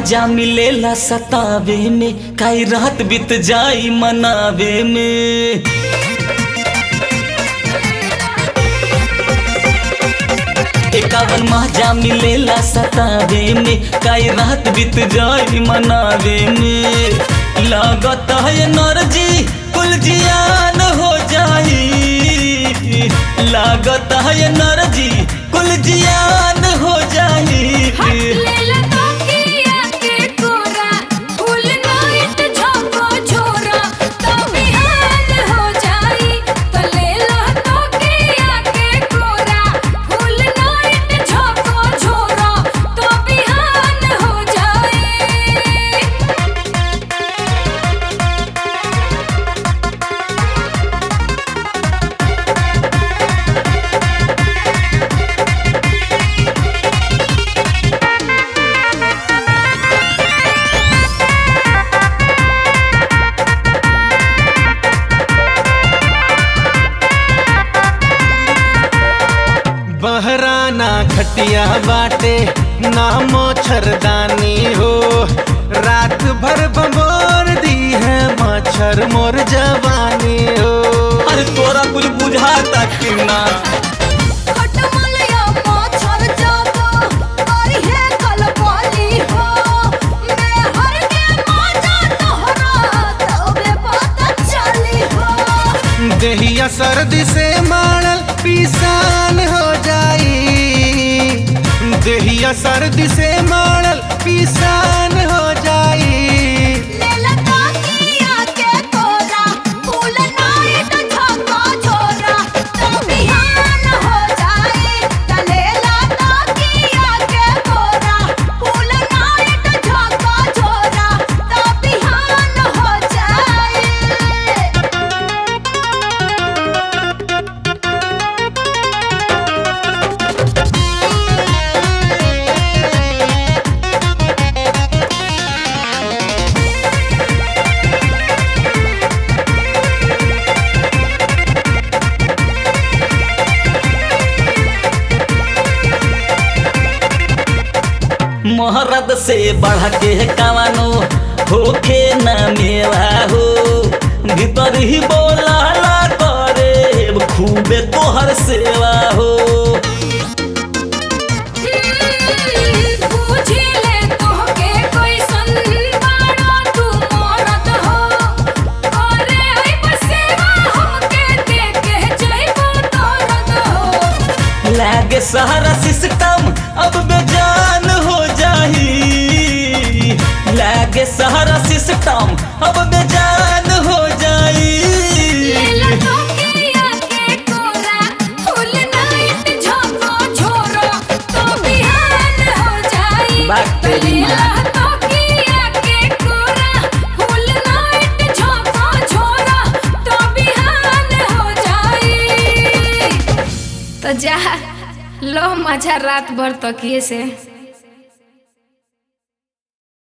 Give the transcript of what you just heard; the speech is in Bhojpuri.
मजा मिलेला सतावे में, कई रात बीत जाई मनावे में। एकावन मजा मिलेला सतावे में, कई रात बीत जाई मनावे में। लागत है एनर्जी कुल जियान हो जाई, लागत है एनर्जी कुल जियान हो जाई। बहराना खटिया बाटे ना मच्छरदानी हो, रात भर बमोर दी है मच्छर मोर जवानी हो। अरे तोरा कुछ बुझाता कि ना? देहिया सर्दी से मारल पिसान हो जाई, देहिया सर्दी से मारल पिसान हो जाई। मोहरत से बढ़ के कवानो होके न मेवा हो, भीतर ही बोला करे खूबे तोहर सेवा हो। लागे सारा सिस्टम अब बेजान हो जाई, लागे सारा सिस्टम अब बेजान हो जाई। तो जा लो मजा रात भर तकिए से।